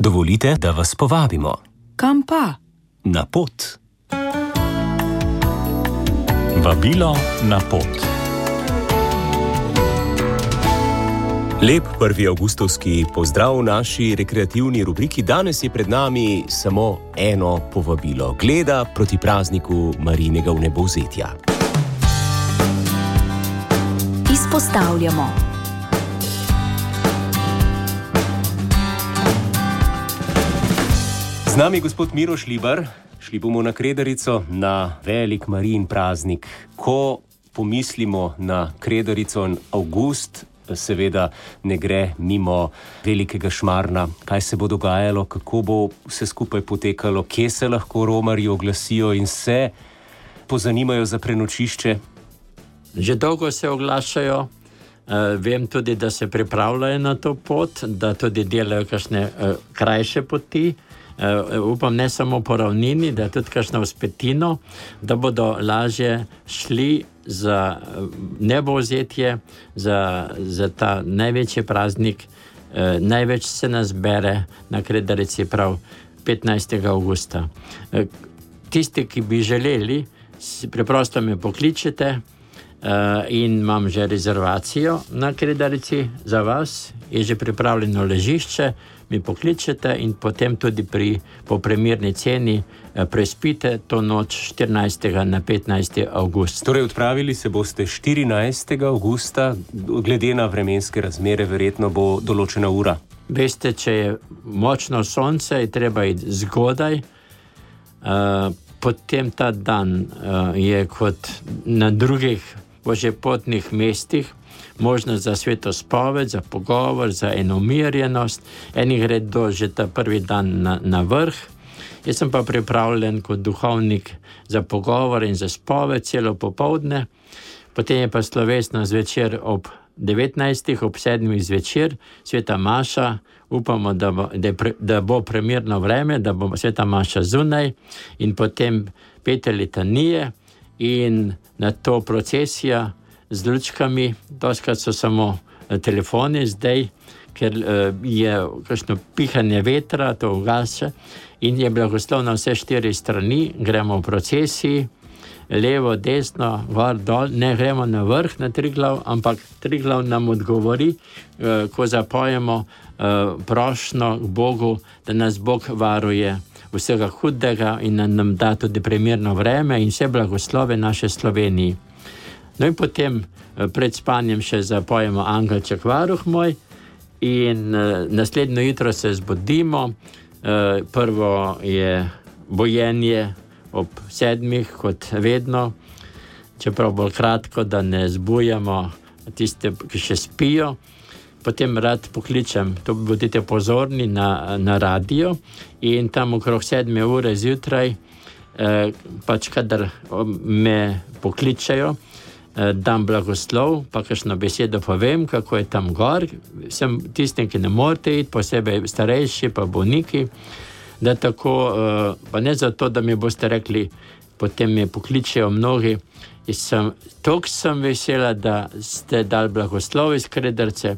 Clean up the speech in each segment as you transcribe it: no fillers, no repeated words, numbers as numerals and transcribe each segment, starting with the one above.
Dovolite, da vas povabimo. Kam pa? Na pot. Vabilo na pot. Lep 1. avgustovski pozdrav v naši rekreativni rubriki. Danes je pred nami samo eno povabilo. Gleda proti prazniku Marijinega vnebovzetja. Izpostavljamo. Z nami je gospod Miro Šlibar. Šli bomo na Kredarico, na velik Marijin praznik. Ko pomislimo na Kredarico in avgust, seveda ne gre mimo velikega Šmarna. Kaj se bo dogajalo, kako bo vse skupaj potekalo, kje se lahko romarji oglasijo in se pozanimajo za prenočišče? Že dolgo se oglašajo. Vem tudi, da se pripravljajo na to pot, da tudi delajo kakšne krajše poti. Upam, ne samo po ravnini, da tudi kakšno vzpetino, da bodo lažje šli za nebovzetje, za ta največji praznik. Največ se nas bere na Kredarici prav 15. avgusta. Tisti, ki bi želeli, preprosto me pokličete in imam že rezervacijo na Kredarici za vas, je že pripravljeno ležišče, mi pokličete in potem tudi po primerni ceni prespite to noč 14. na 15. avgust. Torej, odpravili se boste 14. avgusta, glede na vremenske razmere, verjetno bo določena ura. Veste, če je močno sonce, je treba iti zgodaj. Potem ta dan je kot na drugih božjepotnih mestih možnost za svetospoved, za pogovor, za enomirjenost. Eni gredo že ta prvi dan na vrh. Jaz sem pa pripravljen kot duhovnik za pogovor in za spoved celo popoldne. Potem je pa slovesno zvečer ob 19. ob 7. zvečer, sveta maša. Upamo, da bo primerno vreme, da bo sveta maša zunaj in potem pete litanije in na to procesija z lučkami. Doskrat so samo telefoni zdaj, ker je kakšno pihanje vetra, to ugaša in je blagoslov na vse 4 strani. Gremo v procesiji, levo, desno, gor, dol, ne gremo na vrh, na Triglav, ampak Triglav nam odgovori, ko zapojemo prošnjo k Bogu, da nas Bog varuje vsega hudega in nam da tudi primerno vreme in vse blagoslove naše Sloveniji. No in potem pred spanjem še zapojemo Angelček varuh moj in naslednjo jutro se zbudimo. Prvo je bojenje ob 7, kot vedno, čeprav bolj kratko, da ne zbujamo tiste, ki še spijo. Potem rad pokličem, to bodite pozorni na radio in tam okrog 7 ure zjutraj, pač kadar me pokličajo, dam blagoslov, pa kakšno besedo povem, kako je tam gor. Sem tistim, ki ne morete iti, posebej starejši pa bolniki, da tako, pa ne zato, da mi boste rekli, potem me pokličejo mnogi. Toliko sem vesela, da ste dali blagoslov iz Kredarice.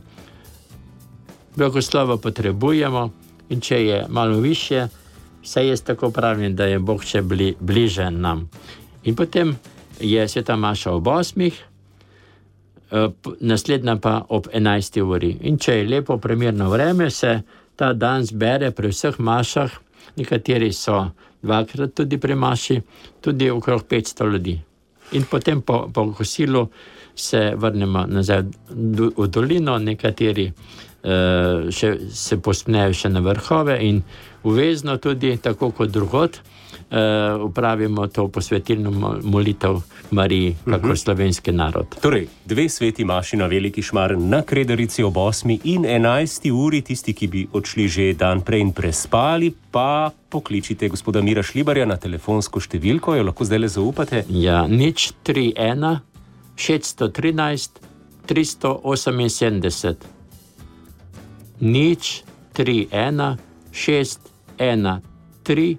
Blagoslova potrebujemo in če je malo više, vsaj jaz tako pravim, da je Bog še bliže nam. In potem je sveta maša ob 8, naslednja pa ob 11. uri. In če je lepo primerno vreme, se ta dan zbere pri vseh mašah, nekateri so 2krat tudi pri maši, tudi okrog 500 ljudi. In potem po kosilu se vrnemo nazaj v dolino, nekateri se posmejo še na vrhove in uvezno tudi, tako kot drugod, upravimo to posvetilno molitev Mariji, kako slovenski narod. Torej, 2 sveti maši na Veliki Šmarn na Kredarici ob 8. in 11. uri. Tisti, ki bi odšli že dan prej in prespali, pa pokličite gospoda Mira Šlibarja na telefonsko številko, jo lahko zdaj le zaupate. Ja, 031 613 378. 031 613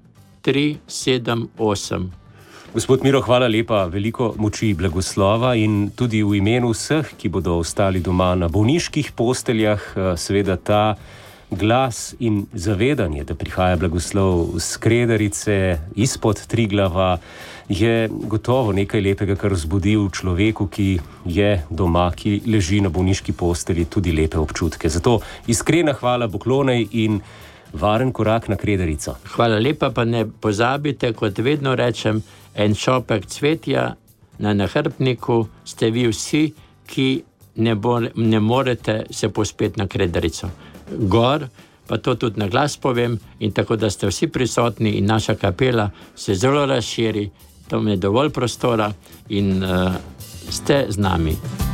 378. Gospod Miro, hvala lepa, veliko moči, blagoslova in tudi v imenu vseh, ki bodo ostali doma na bolniških posteljah, seveda ta glas in zavedanje, da prihaja blagoslov s Kredarice, izpod Triglava, je gotovo nekaj lepega, kar vzbudi v človeku, ki je doma, ki leži na bolniški postelji, tudi lepe občutke. Zato iskrena hvala, poklonej in varen korak na Kredarico. Hvala lepa, pa ne pozabite, kot vedno rečem, en šopek cvetja na nahrbtniku ste vi vsi, ki ne morete se pospeti na Kredarico. Gor, pa to tudi na glas povem, in tako da ste vsi prisotni in naša kapela se zelo razširi, tam je dovolj prostora in ste z nami.